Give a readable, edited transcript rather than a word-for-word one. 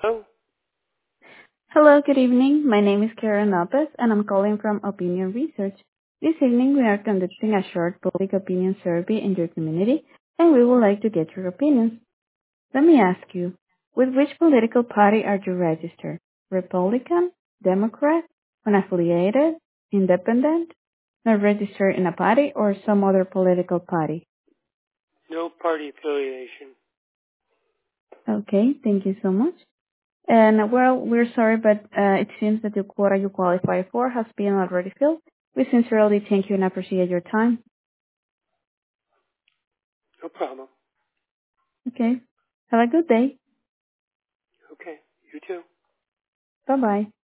Oh, Hello, good evening. My name is Karen Lopez, and I'm calling from Opinion Research. This evening, we are conducting a short public opinion survey in your community, and we would like to get your opinions. Let me ask you, with which political party are you registered? Republican, Democrat, unaffiliated, independent, not registered in a party, or some other political party? no party affiliation. Okay, thank you so much. And well, we're sorry, but it seems that the quota you qualify for has been already filled. We sincerely thank you and appreciate your time. No problem. Okay. Have a good day. Okay, you too. Bye bye.